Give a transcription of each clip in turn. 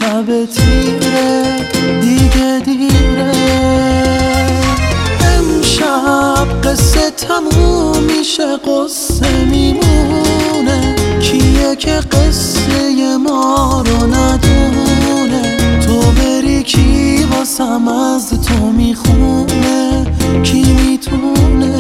شب تیره دیگه دیره. امشب قصه تموم میشه، قصه میمونه. کیه که قصه ما رو ندونه؟ تو بری کی واسم از تو میخونه؟ کی میتونه؟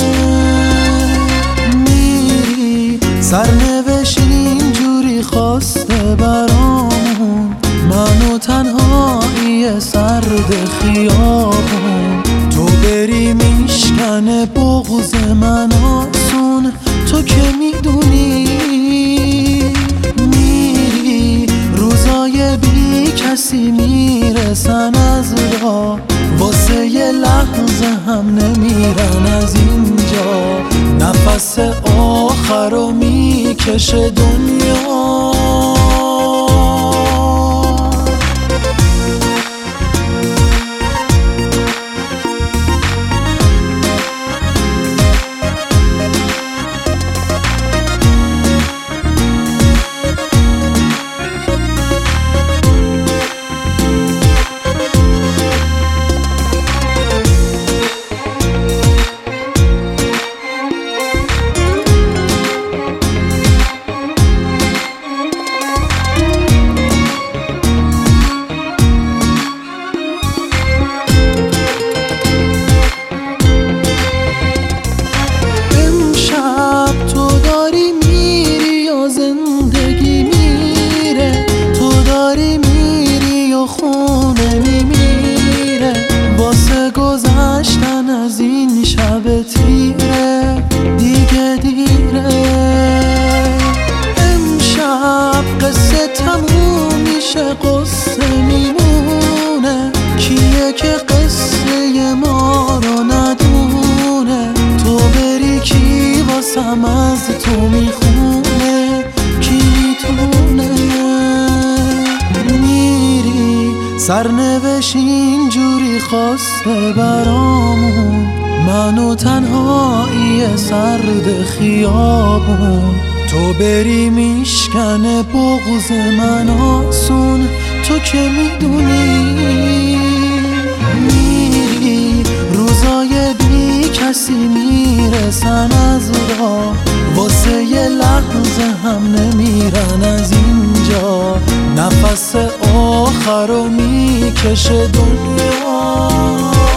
میری سرنوشت اینجوری خواسته برامون، منو تنهایی سرد خیابون. تو بری میشکنه بغض من آسون، تو که میدونی. میری روزای بی کسی میرسن از راه، واسه یه لحظه هم نمیرن از اینجا. نفس آخر رو میکشه دنیا. خونه میمیره واسه گذشتن از این شب تیره دیگه دیره. امشب قصه تموم میشه، قصه میمونه. کیه که قصه ما رو ندونه؟ تو بری کی واسم از تو میخونه؟ کی میتونه؟ سرنوشت اینجوری خواسته برامون، منو تنهایی سرد خیابون. تو بری میشکنه بغض من آسون، تو که میدونی. میری روزای بی کسی میرسن از راه، واسه یه لحظه هم نمیرن از اینجا. نفس آخر رو میکشه دنیا.